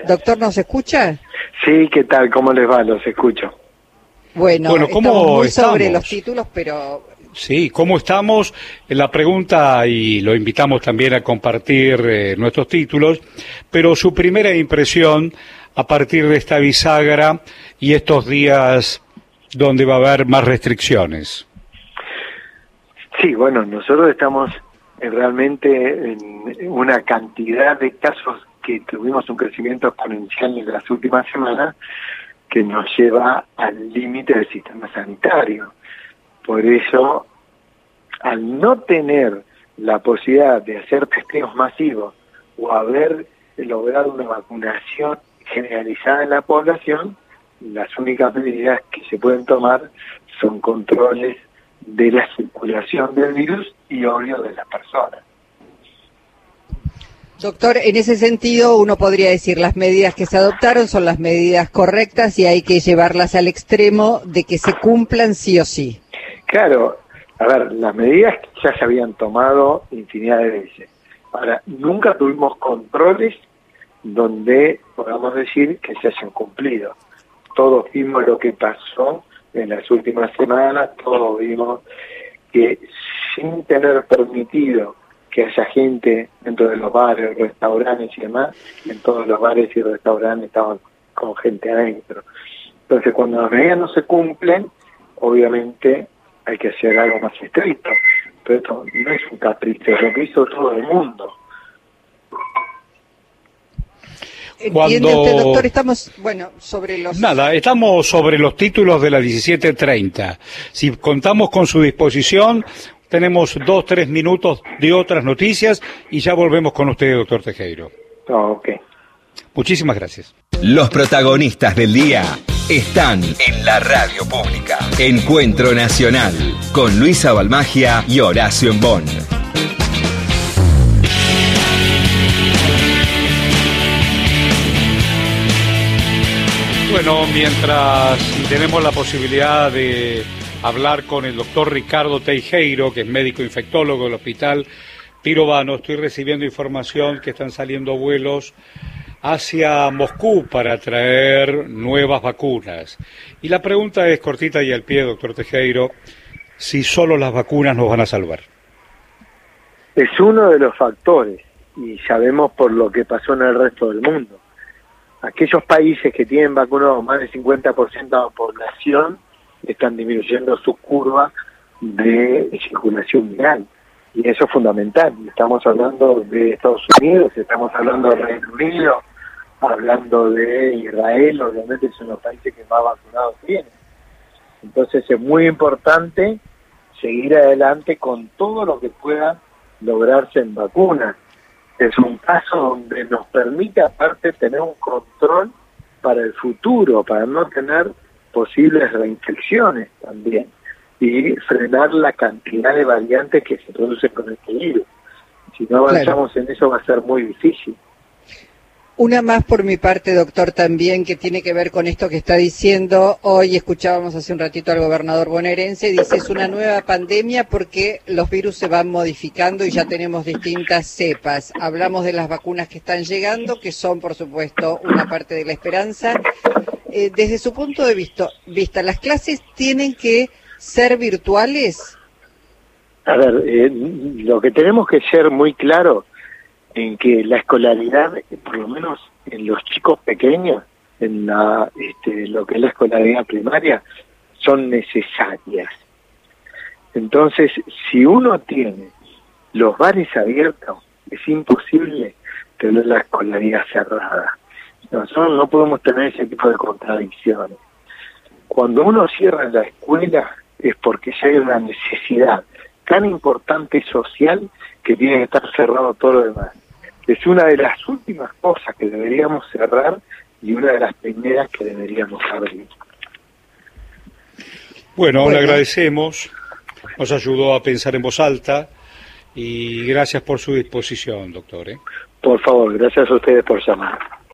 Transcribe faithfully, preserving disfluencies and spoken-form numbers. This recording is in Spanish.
Doctor, ¿nos escucha? Sí, ¿qué tal? ¿Cómo les va? Los escucho. Bueno, bueno ¿cómo estamos muy estamos? sobre los títulos, pero... Sí, ¿cómo estamos? La pregunta, y lo invitamos también a compartir eh, nuestros títulos, pero su primera impresión a partir de esta bisagra y estos días donde va a haber más restricciones. Sí, bueno, nosotros estamos realmente en una cantidad de casos que tuvimos un crecimiento exponencial en las últimas semanas que nos lleva al límite del sistema sanitario. Por eso, al no tener la posibilidad de hacer testeos masivos o haber logrado una vacunación generalizada en la población, las únicas medidas que se pueden tomar son controles de la circulación del virus y obvio de las personas. Doctor, en ese sentido uno podría decir las medidas que se adoptaron son las medidas correctas y hay que llevarlas al extremo de que se cumplan sí o sí. Claro, a ver, las medidas ya se habían tomado infinidad de veces. Ahora, nunca tuvimos controles donde podamos decir que se hayan cumplido. Todos vimos lo que pasó en las últimas semanas, todos vimos que sin tener permitido que haya gente dentro de los bares, restaurantes y demás, en todos los bares y restaurantes estaban con gente adentro. Entonces, cuando las medidas no se cumplen, obviamente hay que hacer algo más estricto, pero esto no es un capricho, es lo que hizo todo el mundo. ¿Entiende Cuando... usted, doctor? Estamos, bueno, sobre los... Nada, estamos sobre los títulos de la diecisiete treinta. Si contamos con su disposición, tenemos dos, tres minutos de otras noticias y ya volvemos con usted, doctor Tejero. Oh, ok. Muchísimas gracias. Los protagonistas del día están en la radio pública. Encuentro Nacional, con Luisa Balmagia y Horacio Embón. Bueno, mientras tenemos la posibilidad de hablar con el doctor Ricardo Teijeiro, que es médico infectólogo del Hospital Pirovano, estoy recibiendo información que están saliendo vuelos hacia Moscú para traer nuevas vacunas. Y la pregunta es cortita y al pie, doctor Teijeiro, si solo las vacunas nos van a salvar. Es uno de los factores, y sabemos por lo que pasó en el resto del mundo. Aquellos países que tienen vacunado más del cincuenta por ciento de la población están disminuyendo su curva de circulación viral. Y eso es fundamental. Estamos hablando de Estados Unidos, estamos hablando de Reino Unido, hablando de Israel, obviamente son los países que más vacunados tienen. Entonces es muy importante seguir adelante con todo lo que pueda lograrse en vacunas. Es un paso donde nos permite aparte tener un control para el futuro, para no tener posibles reinfecciones también y frenar la cantidad de variantes que se producen con este virus. Si no avanzamos claro. en eso va a ser muy difícil. Una más por mi parte, doctor, también, que tiene que ver con esto que está diciendo. Hoy escuchábamos hace un ratito al gobernador bonaerense, dice es una nueva pandemia porque los virus se van modificando y ya tenemos distintas cepas. Hablamos de las vacunas que están llegando, que son, por supuesto, una parte de la esperanza. Eh, desde su punto de vista, vista, ¿las clases tienen que ser virtuales? A ver, eh, lo que tenemos que ser muy claro en que la escolaridad, por lo menos en los chicos pequeños, en la, este, lo que es la escolaridad primaria, son necesarias. Entonces, si uno tiene los bares abiertos, es imposible tener la escolaridad cerrada. Nosotros no podemos tener ese tipo de contradicciones. Cuando uno cierra la escuela es porque ya hay una necesidad tan importante social que tiene que estar cerrado todo lo demás. Es una de las últimas cosas que deberíamos cerrar y una de las primeras que deberíamos abrir. Bueno, bueno. le agradecemos, nos ayudó a pensar en voz alta y gracias por su disposición, doctor. ¿eh? Por favor, gracias a ustedes por llamar.